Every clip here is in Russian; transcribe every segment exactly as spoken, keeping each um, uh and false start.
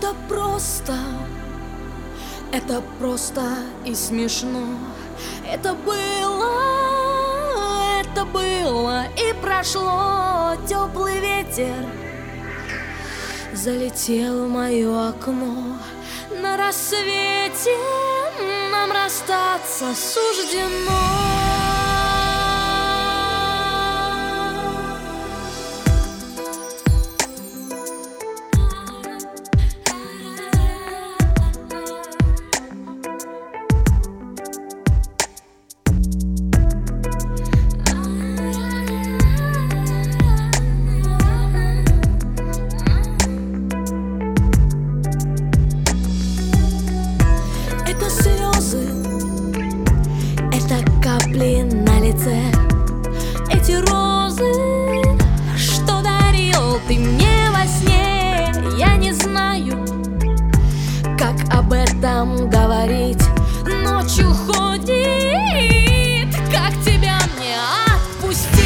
Это просто, это просто и смешно. Это было, это было и прошло. Теплый ветер залетел в мое окно. На рассвете нам расстаться суждено. Это слезы, это капли на лице, эти розы, что дарил ты мне во сне. Я не знаю, как об этом говорить. Ночью ходит, как тебя мне отпустить?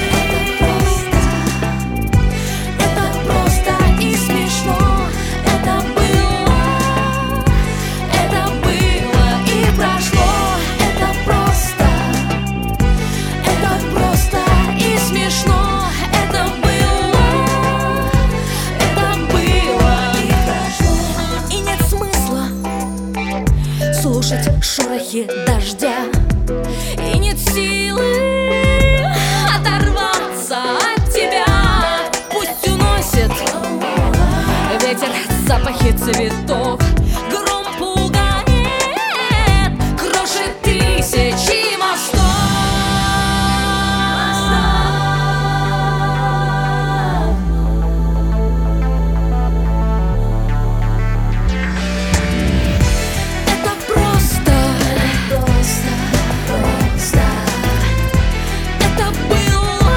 Это просто, это просто и смешно. Это было, это было и прошло. Это просто, это просто и смешно. Это было, это было и прошло. И нет смысла слушать шорохи дождя, и нет силы оторваться от тебя. Пусть уносит ветер запахи цветов, гром пугает, крошит тысячи мостов. Это просто, просто, просто. Это было,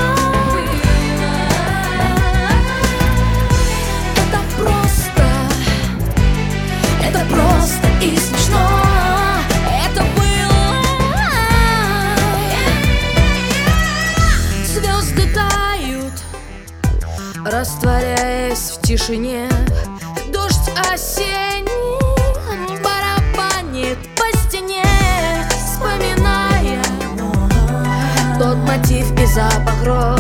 это просто, это просто и смешно. Это было. Звезды тают, растворяясь в тишине. Дождь осенний барабанит по стене, вспоминая тот мотив и запах роз.